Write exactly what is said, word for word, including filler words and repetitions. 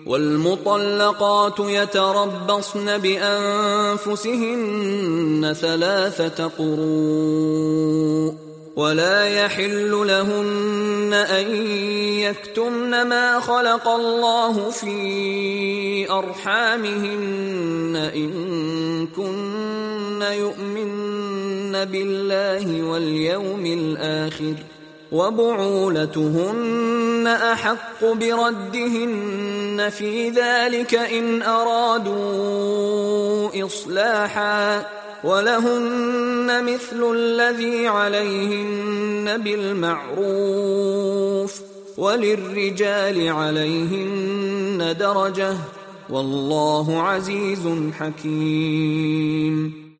والمطلقات يتربصن بأنفسهن ثلاثة قروء ولا يحل لهن أن يكتمن ما خلق الله في أرحامهن إن كن يؤمن بالله واليوم الآخر وبعولتهن أحق بردهن في ذلك إن أرادوا إصلاحا ولهن مثل الذي عليهن بالمعروف وللرجال عليهن درجة والله عزيز حكيم.